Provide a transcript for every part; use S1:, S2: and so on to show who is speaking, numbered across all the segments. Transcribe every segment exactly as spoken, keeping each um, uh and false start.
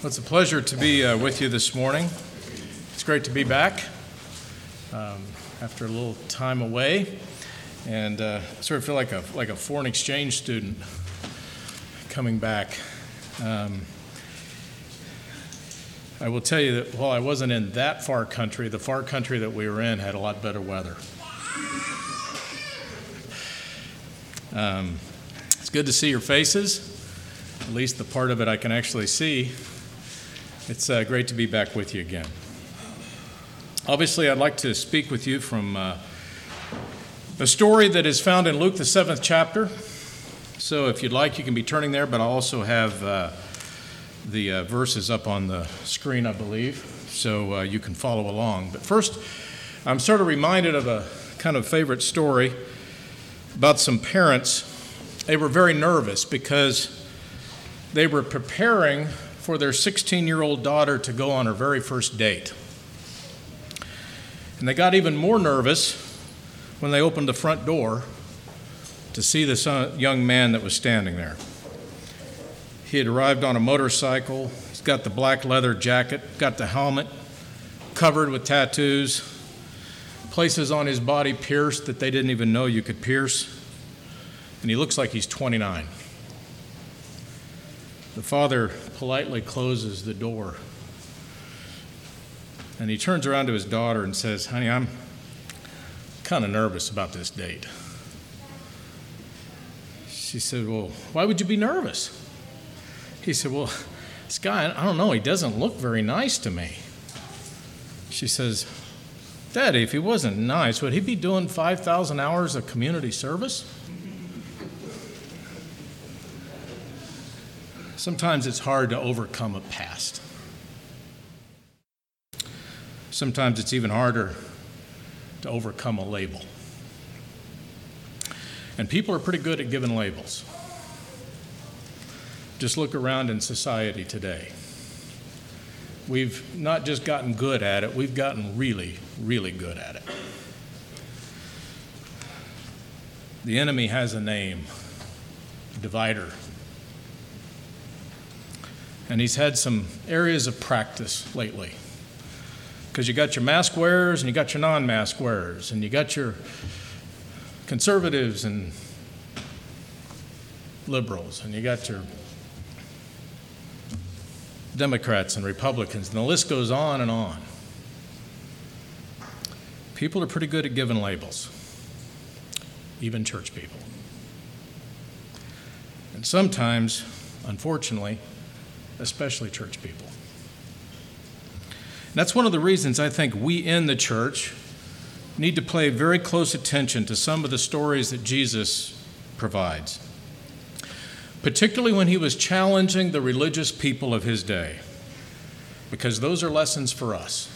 S1: Well, it's a pleasure to be uh, with you this morning. It's great to be back um, after a little time away, and uh, I sort of feel like a like a foreign exchange student coming back. Um, I will tell you that while I wasn't in that far country, the far country that we were in had a lot better weather. Um, it's good to see your faces, at least the part of it I can actually see. It's uh, great to be back with you again. Obviously, I'd like to speak with you from uh, a story that is found in Luke, the seventh chapter. So if you'd like, you can be turning there, but I also have uh, the uh, verses up on the screen, I believe, so uh, you can follow along. But first, I'm sort of reminded of a kind of favorite story about some parents. They were very nervous because they were preparing for their sixteen-year-old daughter to go on her very first date. And they got even more nervous when they opened the front door to see this young man that was standing there. He had arrived on a motorcycle. He's got the black leather jacket, got the helmet, covered with tattoos, places on his body pierced that they didn't even know you could pierce, and he looks like he's twenty-nine. The father politely closes the door, and he turns around to his daughter and says, "Honey, I'm kind of nervous about this date." She said, "Well, why would you be nervous?" He said, "Well, this guy, I don't know, he doesn't look very nice to me." She says, "Daddy, if he wasn't nice, would he be doing five thousand hours of community service?" Sometimes it's hard to overcome a past. Sometimes it's even harder to overcome a label. And people are pretty good at giving labels. Just look around in society today. We've not just gotten good at it, we've gotten really, really good at it. The enemy has a name, divider. And he's had some areas of practice lately. Because you got your mask wearers and you got your non-mask wearers, and you got your conservatives and liberals, and you got your Democrats and Republicans, and the list goes on and on. People are pretty good at giving labels, even church people. And sometimes, unfortunately, especially church people. And that's one of the reasons I think we in the church need to pay very close attention to some of the stories that Jesus provides, particularly when he was challenging the religious people of his day, because those are lessons for us.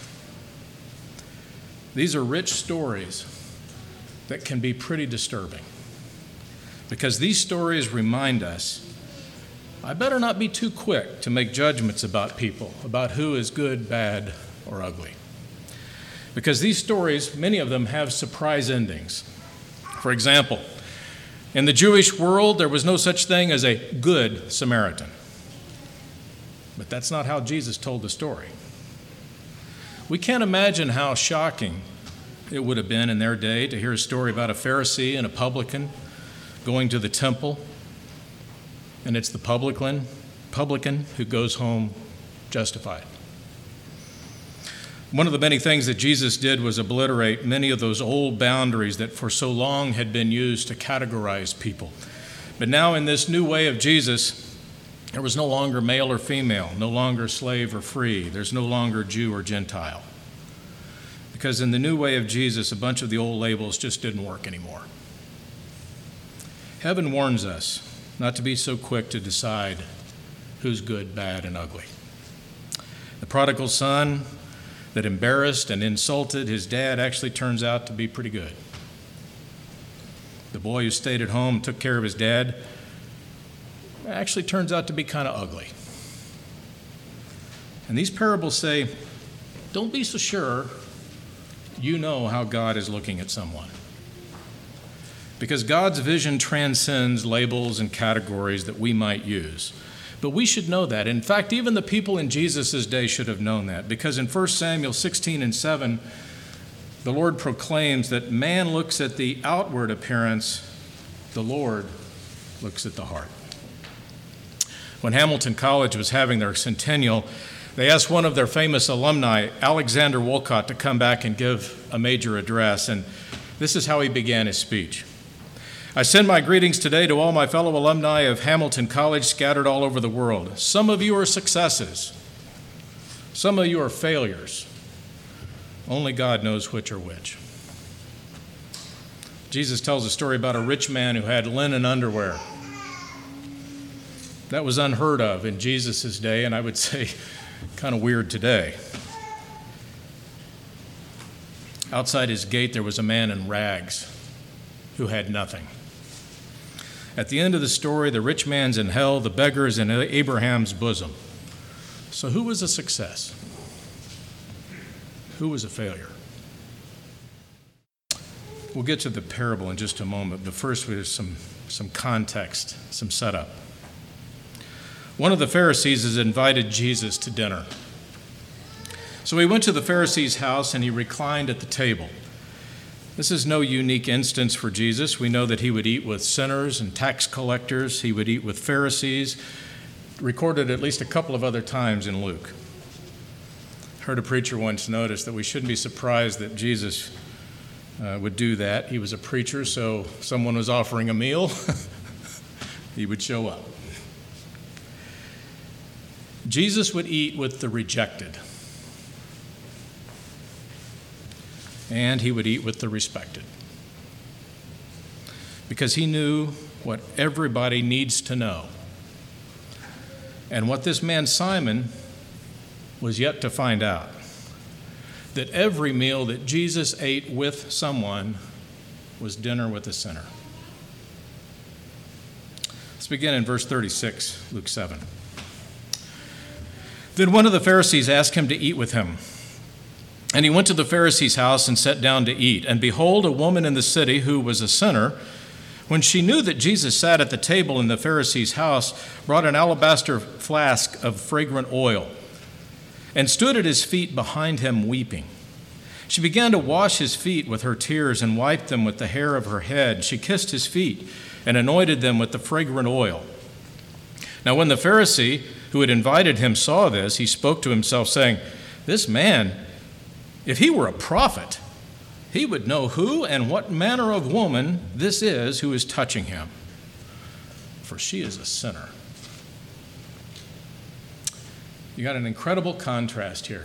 S1: These are rich stories that can be pretty disturbing, because these stories remind us I better not be too quick to make judgments about people, about who is good, bad, or ugly. Because these stories, many of them have surprise endings. For example, in the Jewish world, there was no such thing as a good Samaritan. But that's not how Jesus told the story. We can't imagine how shocking it would have been in their day to hear a story about a Pharisee and a publican going to the temple, and it's the publican, publican who goes home justified. One of the many things that Jesus did was obliterate many of those old boundaries that for so long had been used to categorize people. But now in this new way of Jesus, there was no longer male or female, no longer slave or free. There's no longer Jew or Gentile. Because in the new way of Jesus, a bunch of the old labels just didn't work anymore. Heaven warns us not to be so quick to decide who's good, bad, and ugly. The prodigal son that embarrassed and insulted his dad actually turns out to be pretty good. The boy who stayed at home and took care of his dad actually turns out to be kind of ugly. And these parables say, don't be so sure you know how God is looking at someone. Because God's vision transcends labels and categories that we might use. But we should know that. In fact, even the people in Jesus' day should have known that, because in First Samuel sixteen and seven, the Lord proclaims that man looks at the outward appearance, the Lord looks at the heart. When Hamilton College was having their centennial, they asked one of their famous alumni, Alexander Woollcott, to come back and give a major address, and this is how he began his speech. I send my greetings today to all my fellow alumni of Hamilton College scattered all over the world. Some of you are successes. Some of you are failures. Only God knows which are which. Jesus tells a story about a rich man who had linen underwear. That was unheard of in Jesus' day, and I would say kind of weird today. Outside his gate, there was a man in rags who had nothing. At the end of the story, the rich man's in hell, the beggar is in Abraham's bosom. So who was a success? Who was a failure? We'll get to the parable in just a moment, but first there's some, some context, some setup. One of the Pharisees has invited Jesus to dinner. So he went to the Pharisee's house and he reclined at the table. This is no unique instance for Jesus. We know that he would eat with sinners and tax collectors. He would eat with Pharisees, recorded at least a couple of other times in Luke. I heard a preacher once notice that we shouldn't be surprised that Jesus uh, would do that. He was a preacher, so if someone was offering a meal, he would show up. Jesus would eat with the rejected, and he would eat with the respected, because he knew what everybody needs to know. And what this man Simon was yet to find out, that every meal that Jesus ate with someone was dinner with a sinner. Let's begin in verse thirty-six, Luke seven. Then one of the Pharisees asked him to eat with him. And he went to the Pharisee's house and sat down to eat. And behold, a woman in the city who was a sinner, when she knew that Jesus sat at the table in the Pharisee's house, brought an alabaster flask of fragrant oil and stood at his feet behind him weeping. She began to wash his feet with her tears and wiped them with the hair of her head. She kissed his feet and anointed them with the fragrant oil. Now when the Pharisee who had invited him saw this, he spoke to himself, saying, "This man, if he were a prophet, he would know who and what manner of woman this is who is touching him, for she is a sinner." You got an incredible contrast here.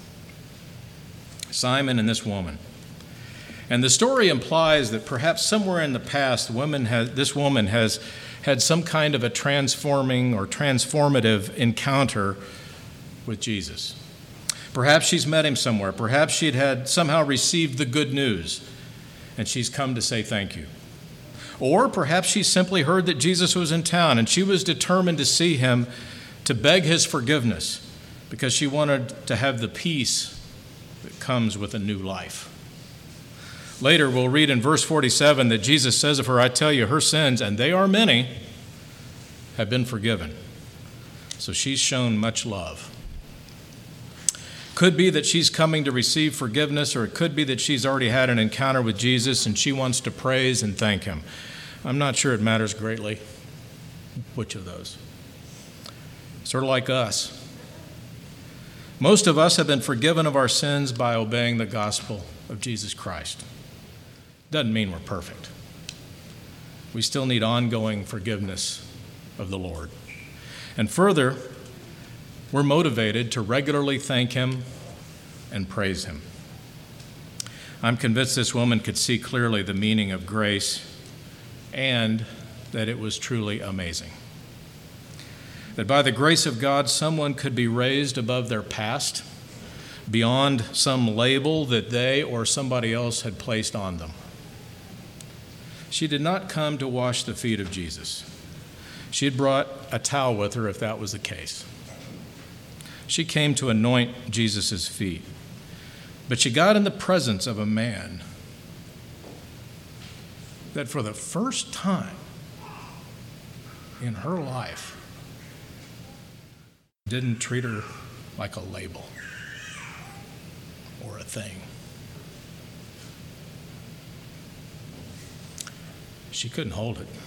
S1: Simon and this woman. And the story implies that perhaps somewhere in the past, women has, this woman has had some kind of a transforming or transformative encounter with Jesus. Perhaps she's met him somewhere. Perhaps she'd had somehow received the good news, and she's come to say thank you. Or perhaps she simply heard that Jesus was in town, and she was determined to see him, to beg his forgiveness, because she wanted to have the peace that comes with a new life. Later, we'll read in verse forty-seven that Jesus says of her, "I tell you, her sins, and they are many, have been forgiven." So she's shown much love. Could be that she's coming to receive forgiveness, or it could be that she's already had an encounter with Jesus and she wants to praise and thank him. I'm not sure it matters greatly which of those. Sort of like us. Most of us have been forgiven of our sins by obeying the gospel of Jesus Christ. Doesn't mean we're perfect. We still need ongoing forgiveness of the Lord. And further, we're motivated to regularly thank him and praise him. I'm convinced this woman could see clearly the meaning of grace and that it was truly amazing. That by the grace of God, someone could be raised above their past, beyond some label that they or somebody else had placed on them. She did not come to wash the feet of Jesus. She had brought a towel with her if that was the case. She came to anoint Jesus' feet. But she got in the presence of a man that for the first time in her life Didn't treat her like a label or a thing. She couldn't hold it.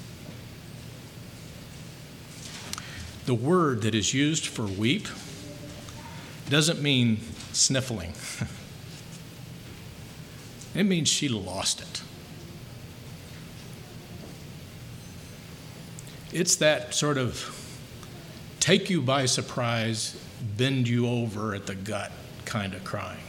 S1: The word that is used for weep doesn't mean sniffling. It means she lost it. It's that sort of take you by surprise, bend you over at the gut kind of crying.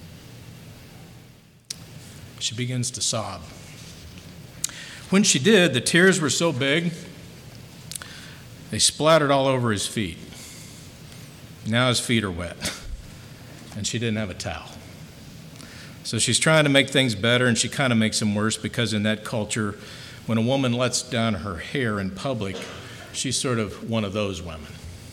S1: She begins to sob. When she did, the tears were so big, they splattered all over his feet. Now his feet are wet, and she didn't have a towel. So she's trying to make things better, and she kind of makes them worse because in that culture, when a woman lets down her hair in public, she's sort of one of those women.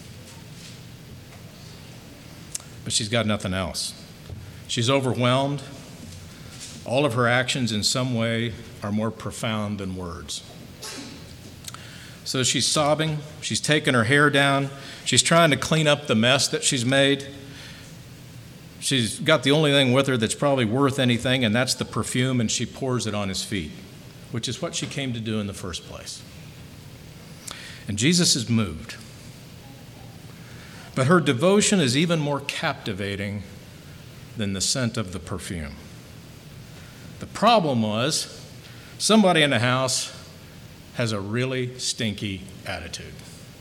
S1: But she's got nothing else. She's overwhelmed. All of her actions in some way are more profound than words. So she's sobbing. She's taking her hair down. She's trying to clean up the mess that she's made. She's got the only thing with her that's probably worth anything, and that's the perfume, and she pours it on his feet, which is what she came to do in the first place. And Jesus is moved. But her devotion is even more captivating than the scent of the perfume. The problem was somebody in the house has a really stinky attitude.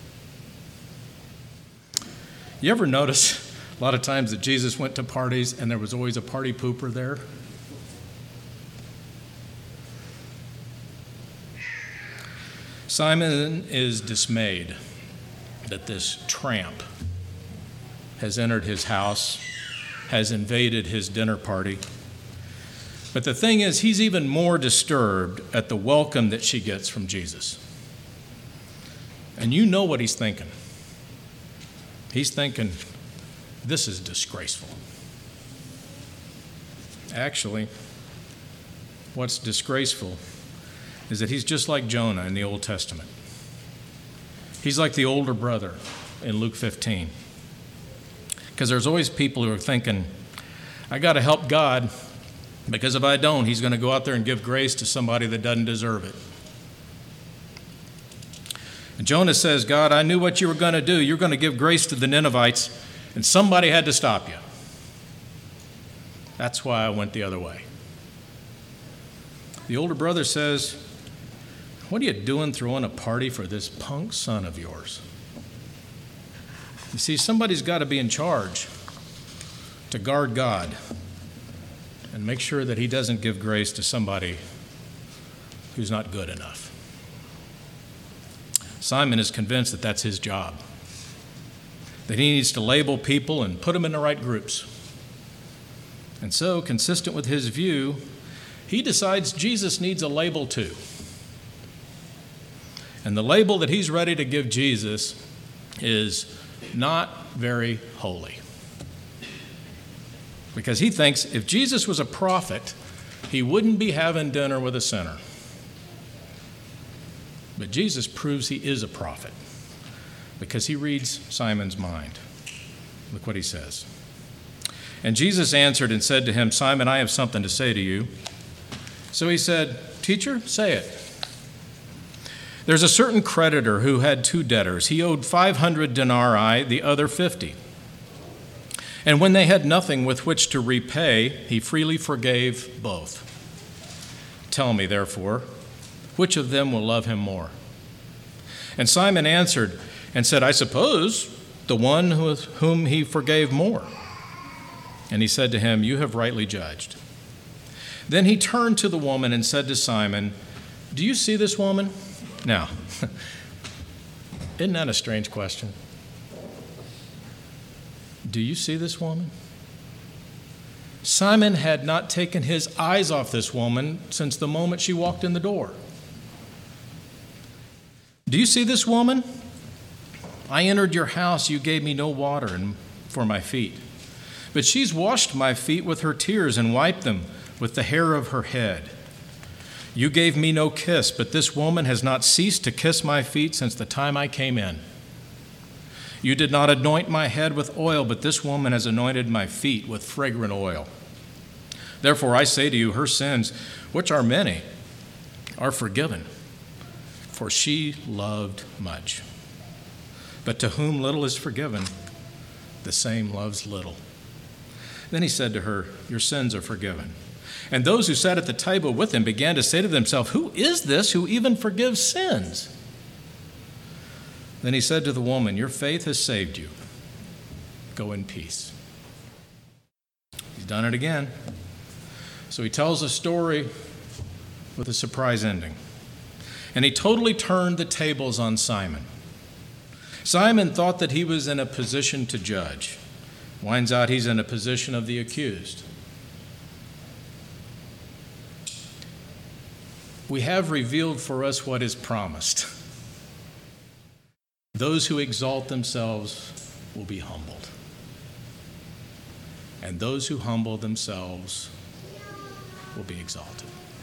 S1: You ever notice a lot of times that Jesus went to parties and there was always a party pooper there? Simon is dismayed that this tramp has entered his house, has invaded his dinner party. But the thing is, he's even more disturbed at the welcome that she gets from Jesus. And you know what he's thinking. He's thinking, this is disgraceful. Actually, what's disgraceful is that he's just like Jonah in the Old Testament. He's like the older brother in Luke fifteen. Because there's always people who are thinking, I got to help God, because if I don't, he's going to go out there and give grace to somebody that doesn't deserve it. And Jonah says, God, I knew what you were going to do. You're going to give grace to the Ninevites, and somebody had to stop you. That's why I went the other way. The older brother says, what are you doing throwing a party for this punk son of yours? You see, somebody's got to be in charge to guard God and make sure that he doesn't give grace to somebody who's not good enough. Simon is convinced that that's his job, that he needs to label people and put them in the right groups. And so, consistent with his view, he decides Jesus needs a label too. And the label that he's ready to give Jesus is not very holy. Because he thinks if Jesus was a prophet, he wouldn't be having dinner with a sinner. But Jesus proves he is a prophet because he reads Simon's mind. Look what he says. And Jesus answered and said to him, Simon, I have something to say to you. So he said, Teacher, say it. There's a certain creditor who had two debtors. He owed five hundred denarii, the other fifty. And when they had nothing with which to repay, he freely forgave both. Tell me, therefore, which of them will love him more? And Simon answered and said, I suppose the one with whom he forgave more. And he said to him, You have rightly judged. Then he turned to the woman and said to Simon, Do you see this woman? Now, isn't that a strange question? Do you see this woman? Simon had not taken his eyes off this woman since the moment she walked in the door. Do you see this woman? I entered your house, you gave me no water for my feet. But she's washed my feet with her tears and wiped them with the hair of her head. You gave me no kiss, but this woman has not ceased to kiss my feet since the time I came in. You did not anoint my head with oil, but this woman has anointed my feet with fragrant oil. Therefore I say to you, her sins, which are many, are forgiven, for she loved much. But to whom little is forgiven, the same loves little. Then he said to her, your sins are forgiven. And those who sat at the table with him began to say to themselves, who is this who even forgives sins? Then he said to the woman, your faith has saved you. Go in peace. He's done it again. So he tells a story with a surprise ending. And he totally turned the tables on Simon. Simon thought that he was in a position to judge. Winds out he's in a position of the accused. We have revealed for us what is promised. Those who exalt themselves will be humbled. And those who humble themselves will be exalted.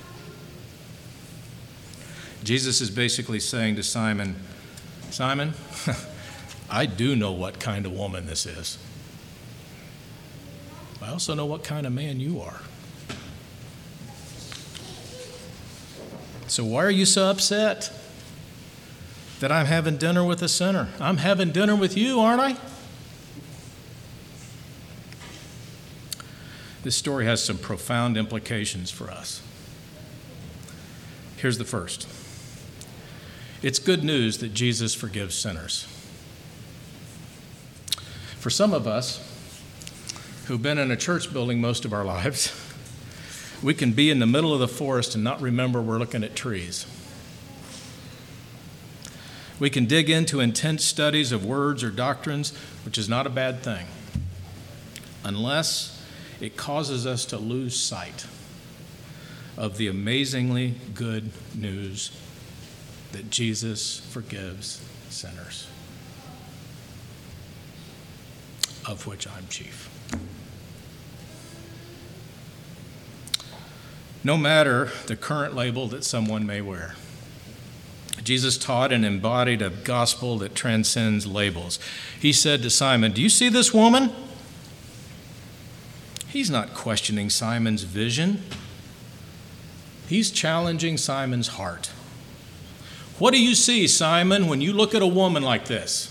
S1: Jesus is basically saying to Simon, Simon, I do know what kind of woman this is. I also know what kind of man you are. So why are you so upset that I'm having dinner with a sinner? I'm having dinner with you, aren't I? This story has some profound implications for us. Here's the first. It's good news that Jesus forgives sinners. For some of us who've been in a church building most of our lives, we can be in the middle of the forest and not remember we're looking at trees. We can dig into intense studies of words or doctrines, which is not a bad thing, unless it causes us to lose sight of the amazingly good news that Jesus forgives sinners, of which I'm chief. No matter the current label that someone may wear, Jesus taught and embodied a gospel that transcends labels. He said to Simon, do you see this woman? He's not questioning Simon's vision. He's challenging Simon's heart. What do you see, Simon, when you look at a woman like this?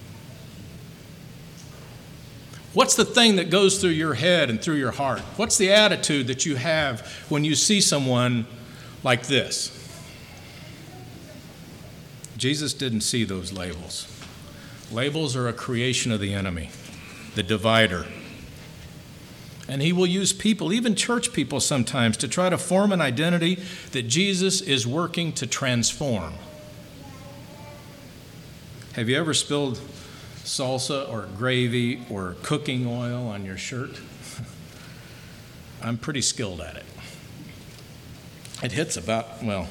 S1: What's the thing that goes through your head and through your heart? What's the attitude that you have when you see someone like this? Jesus didn't see those labels. Labels are a creation of the enemy, the divider. And he will use people, even church people sometimes, to try to form an identity that Jesus is working to transform. Have you ever spilled salsa or gravy or cooking oil on your shirt? I'm pretty skilled at it. It hits about, well,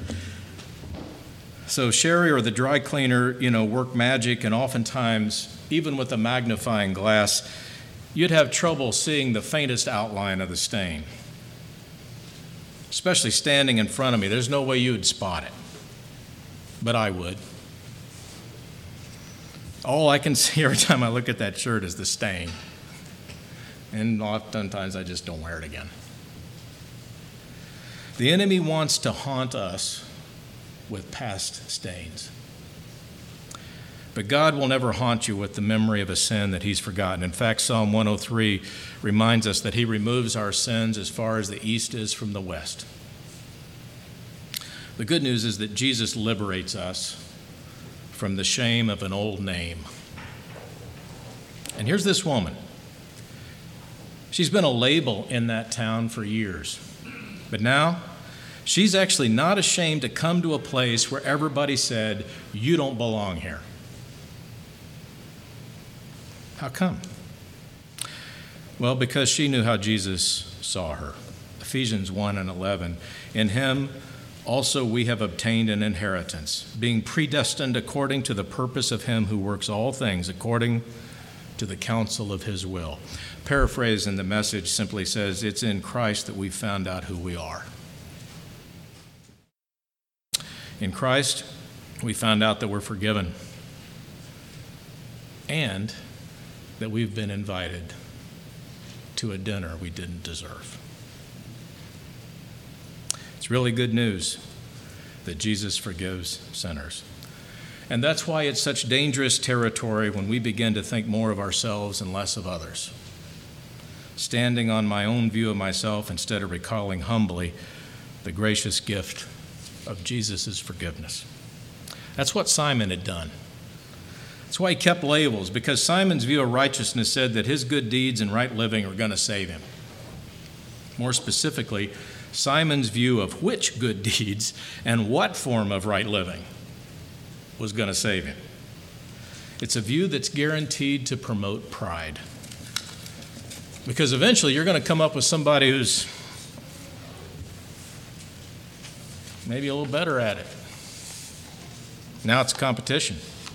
S1: so Sherry or the dry cleaner, you know, work magic, and oftentimes, even with a magnifying glass, you'd have trouble seeing the faintest outline of the stain. Especially standing in front of me, there's no way you would spot it, but I would. All I can see every time I look at that shirt is the stain. And oftentimes I just don't wear it again. The enemy wants to haunt us with past stains. But God will never haunt you with the memory of a sin that he's forgotten. In fact, Psalm one oh three reminds us that he removes our sins as far as the east is from the west. The good news is that Jesus liberates us from the shame of an old name. And here's this woman. She's been a label in that town for years. But now, she's actually not ashamed to come to a place where everybody said, you don't belong here. How come? Well, because she knew how Jesus saw her. Ephesians one and eleven. In him also we have obtained an inheritance, being predestined according to the purpose of him who works all things according to the counsel of his will. Paraphrase in the Message simply says, it's in Christ that we've found out who we are. In Christ, we found out that we're forgiven. and that we've been invited to a dinner we didn't deserve. It's really good news that Jesus forgives sinners. And that's why it's such dangerous territory when we begin to think more of ourselves and less of others. Standing on my own view of myself instead of recalling humbly the gracious gift of Jesus' forgiveness. That's what Simon had done. That's why he kept labels, because Simon's view of righteousness said that his good deeds and right living were going to save him. More specifically, Simon's view of which good deeds and what form of right living was going to save him. It's a view that's guaranteed to promote pride. Because eventually you're going to come up with somebody who's maybe a little better at it. Now it's a competition.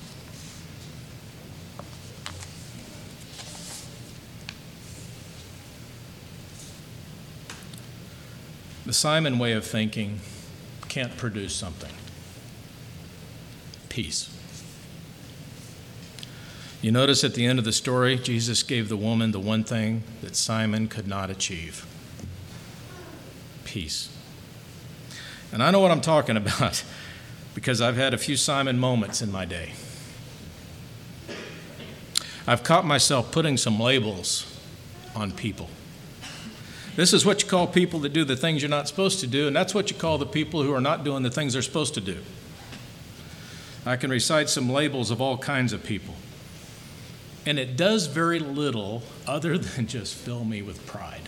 S1: The Simon way of thinking can't produce something. Peace. You notice at the end of the story, Jesus gave the woman the one thing that Simon could not achieve. Peace. And I know what I'm talking about because I've had a few Simon moments in my day. I've caught myself putting some labels on people. This is what you call people that do the things you're not supposed to do, and that's what you call the people who are not doing the things they're supposed to do. I can recite some labels of all kinds of people. And it does very little other than just fill me with pride.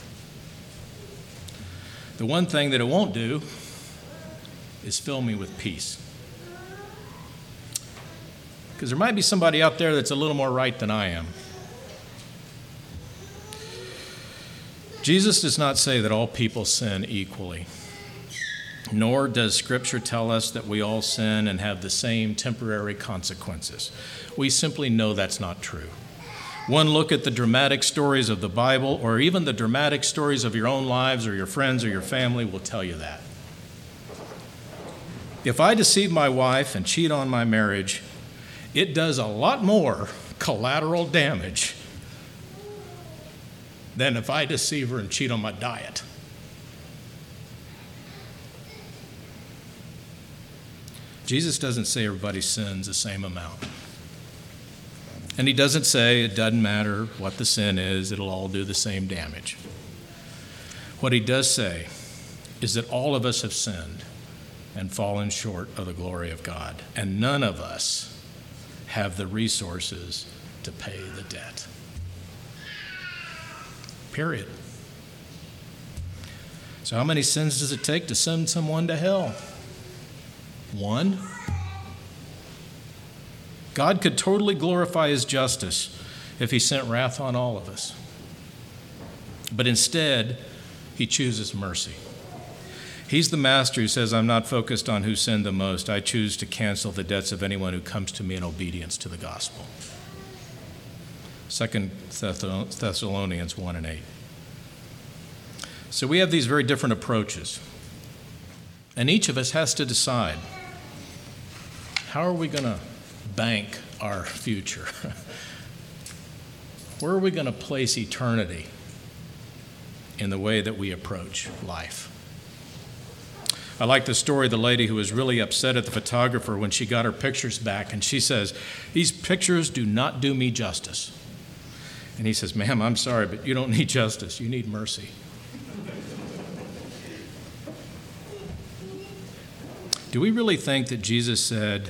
S1: The one thing that it won't do is fill me with peace. Because there might be somebody out there that's a little more right than I am. Jesus does not say that all people sin equally, nor does Scripture tell us that we all sin and have the same temporary consequences. We simply know that's not true. One look at the dramatic stories of the Bible, or even the dramatic stories of your own lives or your friends or your family, will tell you that. If I deceive my wife and cheat on my marriage, it does a lot more collateral damage than if I deceive her and cheat on my diet. Jesus doesn't say everybody sins the same amount. And he doesn't say it doesn't matter what the sin is, it'll all do the same damage. What he does say is that all of us have sinned and fallen short of the glory of God, and none of us have the resources to pay the debt. Period. So how many sins does it take to send someone to hell? One. God could totally glorify his justice if he sent wrath on all of us. But instead, he chooses mercy. He's the master who says, I'm not focused on who sinned the most. I choose to cancel the debts of anyone who comes to me in obedience to the gospel. Second Thessalonians one and eight. So we have these very different approaches. And each of us has to decide, how are we going to bank our future? Where are we going to place eternity in the way that we approach life? I like the story of the lady who was really upset at the photographer when she got her pictures back, and she says, these pictures do not do me justice. And he says, ma'am, I'm sorry, but you don't need justice. You need mercy. Do we really think that Jesus said,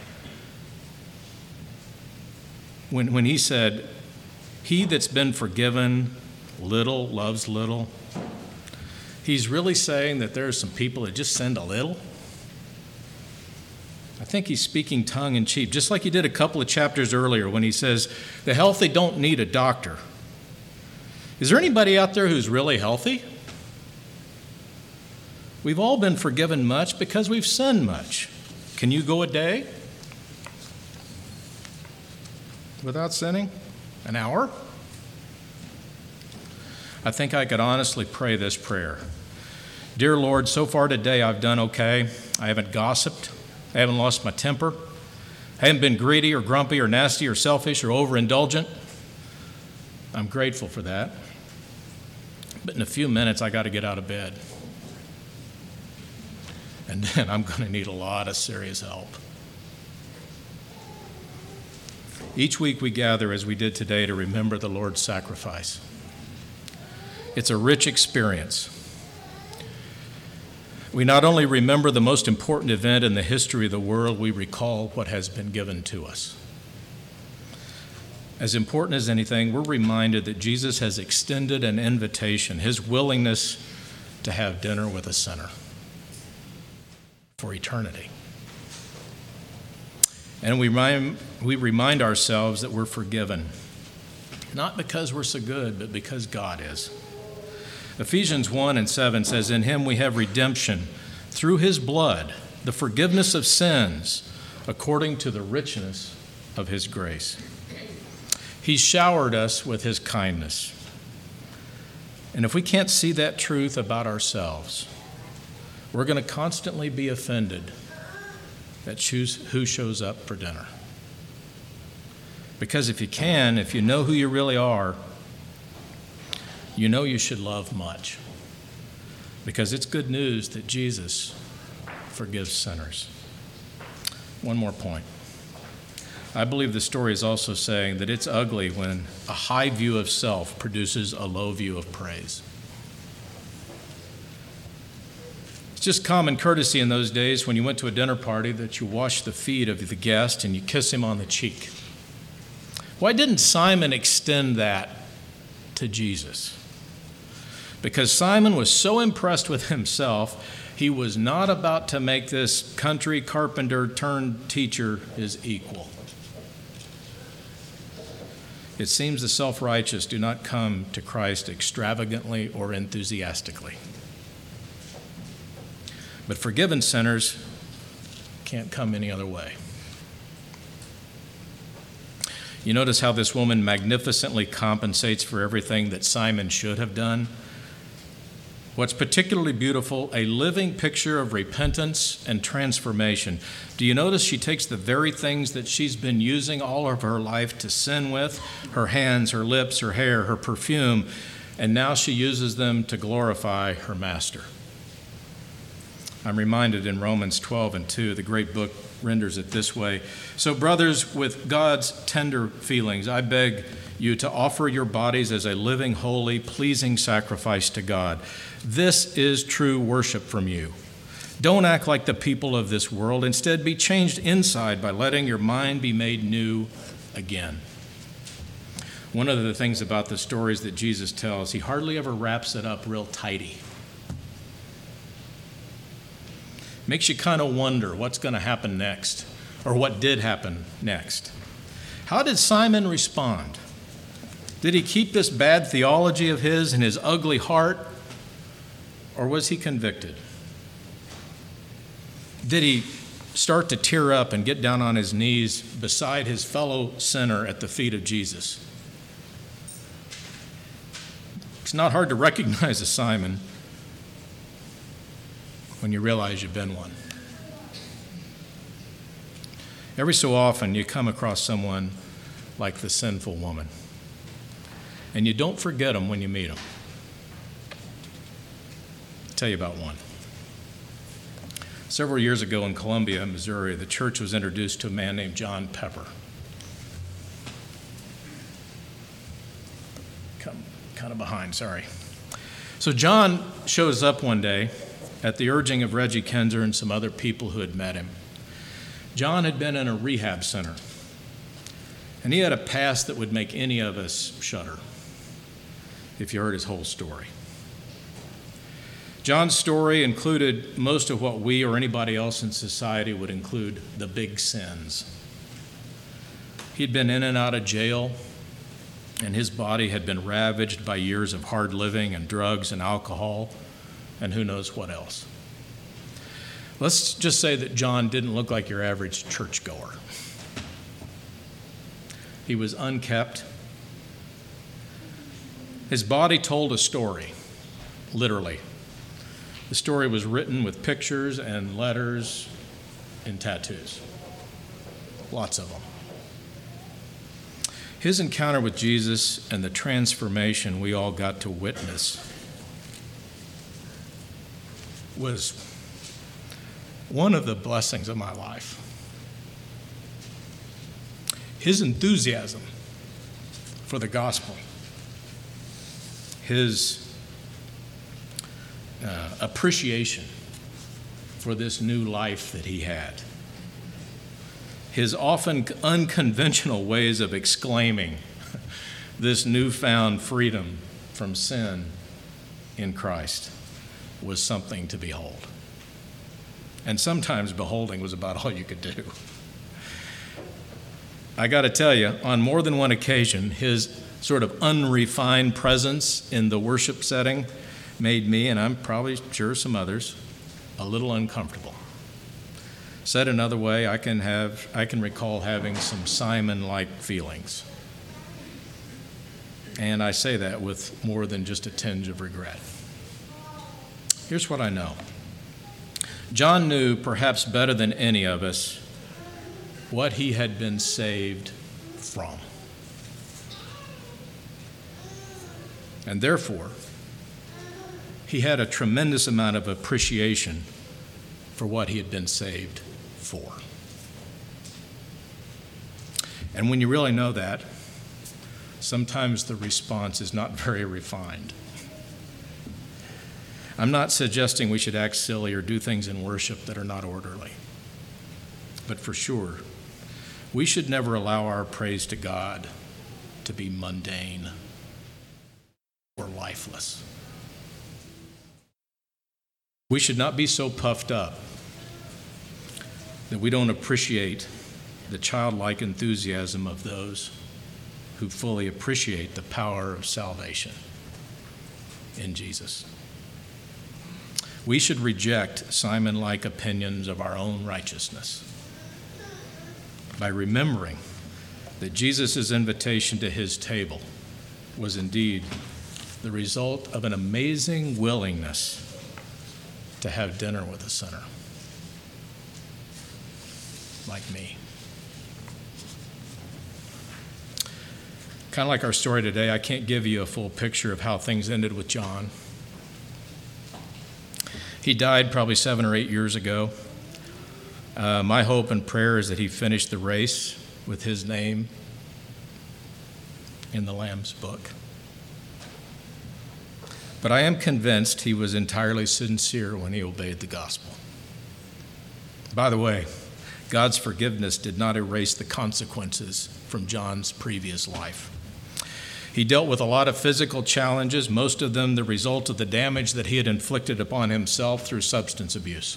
S1: when, when he said, he that's been forgiven little loves little, he's really saying that there are some people that just sinned a little? I think he's speaking tongue in cheek, just like he did a couple of chapters earlier when he says, the healthy don't need a doctor. Is there anybody out there who's really healthy? We've all been forgiven much because we've sinned much. Can you go a day without sinning? An hour? I think I could honestly pray this prayer. Dear Lord, so far today I've done okay. I haven't gossiped. I haven't lost my temper. I haven't been greedy or grumpy or nasty or selfish or overindulgent. I'm grateful for that. But in a few minutes, I got to get out of bed. And then I'm going to need a lot of serious help. Each week we gather, as we did today, to remember the Lord's sacrifice. It's a rich experience. We not only remember the most important event in the history of the world, we recall what has been given to us. As important as anything, we're reminded that Jesus has extended an invitation, his willingness to have dinner with a sinner for eternity. And we remind, we remind ourselves that we're forgiven, not because we're so good, but because God is. Ephesians one and seven says, "In him we have redemption through his blood, the forgiveness of sins, according to the richness of his grace." He's showered us with his kindness. And if we can't see that truth about ourselves, we're going to constantly be offended at who shows up for dinner. Because if you can, if you know who you really are, you know you should love much. Because it's good news that Jesus forgives sinners. One more point. I believe the story is also saying that it's ugly when a high view of self produces a low view of praise. It's just common courtesy in those days when you went to a dinner party that you wash the feet of the guest and you kiss him on the cheek. Why didn't Simon extend that to Jesus? Because Simon was so impressed with himself, he was not about to make this country carpenter turned teacher his equal. It seems the self-righteous do not come to Christ extravagantly or enthusiastically. But forgiven sinners can't come any other way. You notice how this woman magnificently compensates for everything that Simon should have done? What's particularly beautiful, a living picture of repentance and transformation. Do you notice she takes the very things that she's been using all of her life to sin with, her hands, her lips, her hair, her perfume, and now she uses them to glorify her master. I'm reminded in Romans twelve and two, the great book renders it this way. "So brothers, with God's tender feelings, I beg you to offer your bodies as a living, holy, pleasing sacrifice to God. This is true worship from you. Don't act like the people of this world. Instead, be changed inside by letting your mind be made new again." One of the things about the stories that Jesus tells, he hardly ever wraps it up real tidy. Makes you kind of wonder what's going to happen next, or what did happen next. How did Simon respond? Did he keep this bad theology of his in his ugly heart, or was he convicted? Did he start to tear up and get down on his knees beside his fellow sinner at the feet of Jesus? It's not hard to recognize a Simon when you realize you've been one. Every so often you come across someone like the sinful woman, and you don't forget them when you meet them. I'll tell you about one. Several years ago in Columbia, Missouri, the church was introduced to a man named John Pepper. Come kind of behind, sorry. So John shows up one day at the urging of Reggie Kinzer and some other people who had met him. John had been in a rehab center, and he had a past that would make any of us shudder if you heard his whole story. John's story included most of what we or anybody else in society would include the big sins. He'd been in and out of jail, and his body had been ravaged by years of hard living and drugs and alcohol and who knows what else. Let's just say that John didn't look like your average churchgoer. He was unkempt. His body told a story, literally. The story was written with pictures and letters and tattoos. lots of them. His encounter with Jesus and the transformation we all got to witness was one of the blessings of my life. His enthusiasm for the gospel, his uh, appreciation for this new life that he had, his often unconventional ways of exclaiming this newfound freedom from sin in Christ was something to behold. And sometimes beholding was about all you could do. I got to tell you, on more than one occasion, his sort of unrefined presence in the worship setting made me, and I'm probably sure some others, a little uncomfortable. Said another way, I can have, I can recall having some Simon-like feelings. And I say that with more than just a tinge of regret. Here's what I know. John knew, perhaps better than any of us, what he had been saved from. And therefore, he had a tremendous amount of appreciation for what he had been saved for. And when you really know that, sometimes the response is not very refined. I'm not suggesting we should act silly or do things in worship that are not orderly. But for sure, we should never allow our praise to God to be mundane or lifeless. We should not be so puffed up that we don't appreciate the childlike enthusiasm of those who fully appreciate the power of salvation in Jesus. We should reject Simon-like opinions of our own righteousness by remembering that Jesus' invitation to his table was indeed the result of an amazing willingness to have dinner with a sinner like me. Kind of like our story today, I can't give you a full picture of how things ended with John. He died probably seven or eight years ago. Uh, my hope and prayer is that he finished the race with his name in the Lamb's book. But I am convinced he was entirely sincere when he obeyed the gospel. By the way, God's forgiveness did not erase the consequences from John's previous life. He dealt with a lot of physical challenges, most of them the result of the damage that he had inflicted upon himself through substance abuse.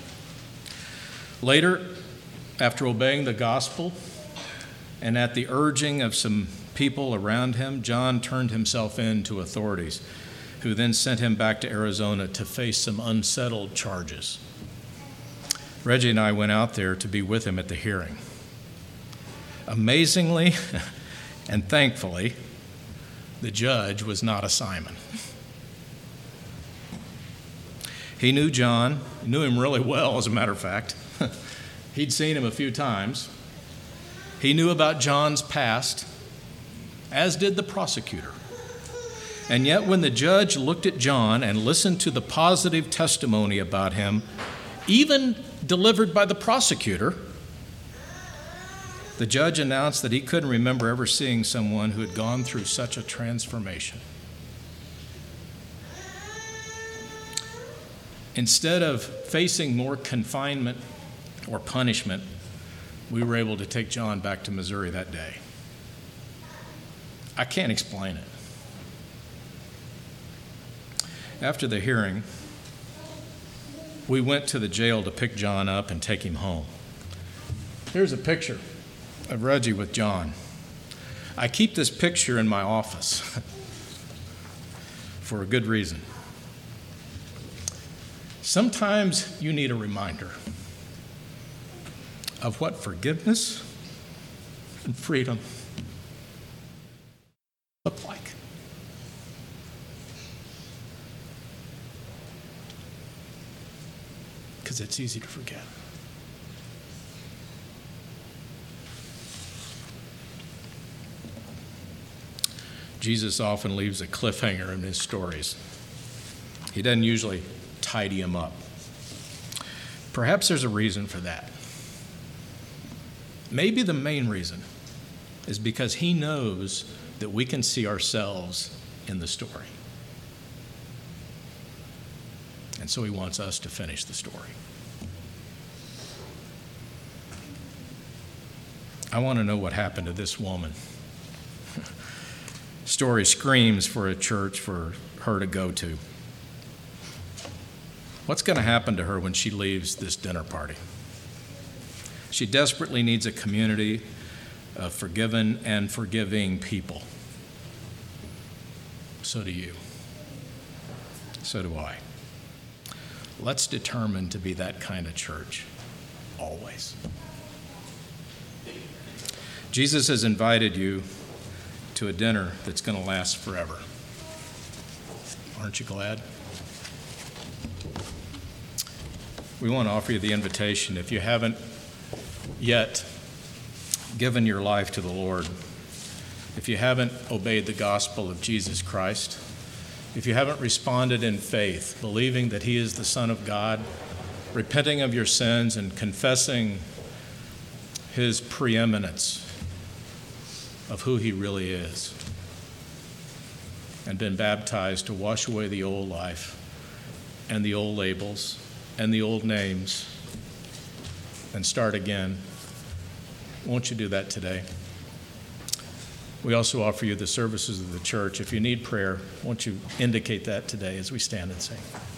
S1: Later, after obeying the gospel and at the urging of some people around him, John turned himself in to authorities, who then sent him back to Arizona to face some unsettled charges. Reggie and I went out there to be with him at the hearing. Amazingly and thankfully, the judge was not a Simon. He knew John, he knew him really well, as a matter of fact. He'd seen him a few times. He knew about John's past, as did the prosecutor. And yet when the judge looked at John and listened to the positive testimony about him, even delivered by the prosecutor, the judge announced that he couldn't remember ever seeing someone who had gone through such a transformation. Instead of facing more confinement or punishment, we were able to take John back to Missouri that day. I can't explain it. After the hearing, we went to the jail to pick John up and take him home. Here's a picture of Reggie with John. I keep this picture in my office for a good reason. Sometimes you need a reminder of what forgiveness and freedom look like. Because it's easy to forget. Jesus often leaves a cliffhanger in his stories. He doesn't usually tidy them up. Perhaps there's a reason for that. Maybe the main reason is because he knows that we can see ourselves in the story. And so he wants us to finish the story. I want to know what happened to this woman. Story screams for a church for her to go to. What's going to happen to her when she leaves this dinner party? She desperately needs a community of forgiven and forgiving people. So do you. So do I. Let's determine to be that kind of church, always. Jesus has invited you to a dinner that's going to last forever. Aren't you glad? We want to offer you the invitation. If you haven't yet given your life to the Lord, if you haven't obeyed the gospel of Jesus Christ, if you haven't responded in faith, believing that he is the Son of God, repenting of your sins and confessing his preeminence of who he really is, and been baptized to wash away the old life and the old labels and the old names and start again, won't you do that today? We also offer you the services of the church. If you need prayer, won't you indicate that today as we stand and sing?